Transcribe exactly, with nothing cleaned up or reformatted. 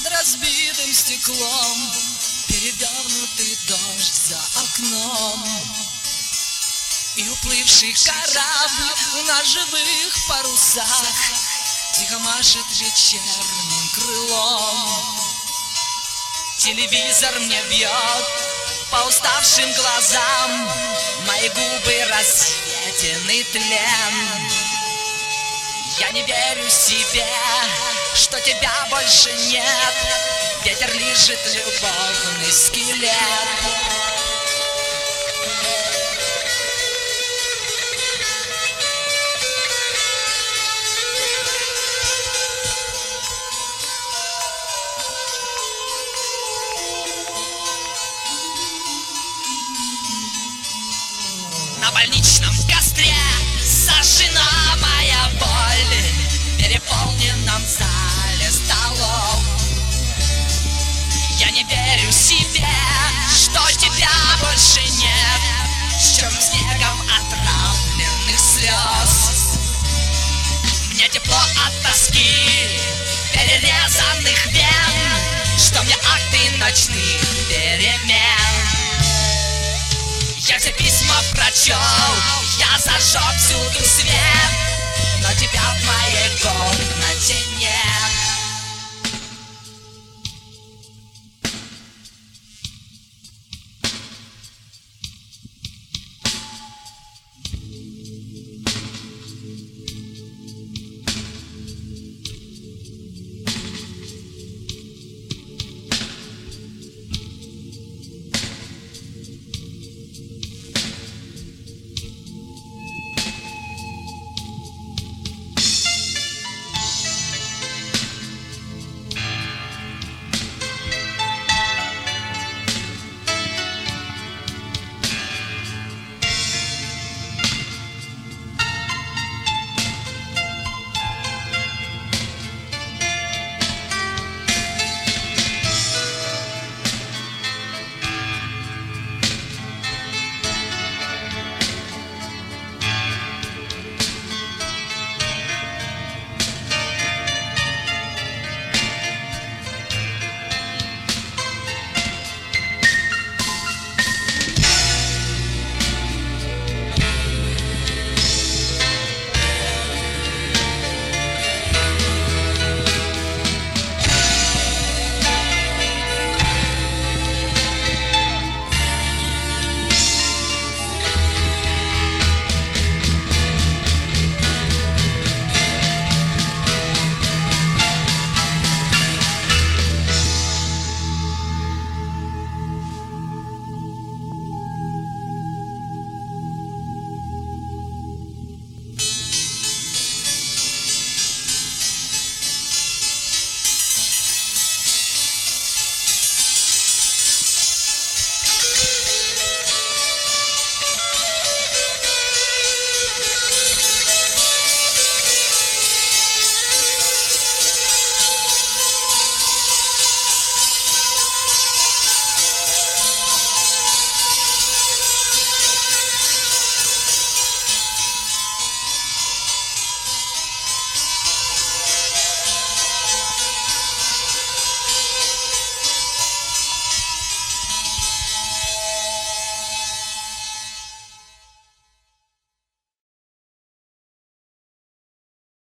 разбитым стеклом, перевернутый дождь за окном, и уплывший корабль на живых парусах тихо машет вечерним крылом. Телевизор мне бьет по уставшим глазам, мои губы рассветены тлен. Я не верю себе, что тебя больше нет. Ветер лижет любовный скелет. На больничном костре сожжена моя боль в переполненном зале столов. Я не верю себе, что тебя больше нет, с черным снегом отравленных слез. Мне тепло от тоски перерезанных вен, что мне акты ночных перемен. Я все письма прочел, я зажег всюду свет, но тебя в моей комнате нет.